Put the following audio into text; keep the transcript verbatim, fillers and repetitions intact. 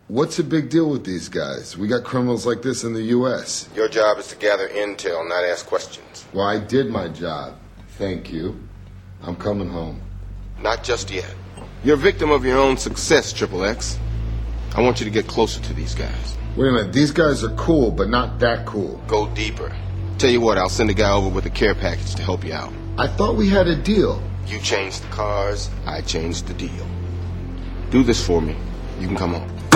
What's the big deal with these guys? We got criminals like this in the U S Your job is to gather intel, not ask questions. Well, I did my job. Thank you. I'm coming home. Not just yet. You're a victim of your own success, Triple X. I want you to get closer to these guys. Wait a minute. These guys are cool, but not that cool. Go deeper. Tell you what, I'll send a guy over with a care package to help you out. I thought we had a deal. You changed the cars, I changed the deal. Do this for me. You can come home.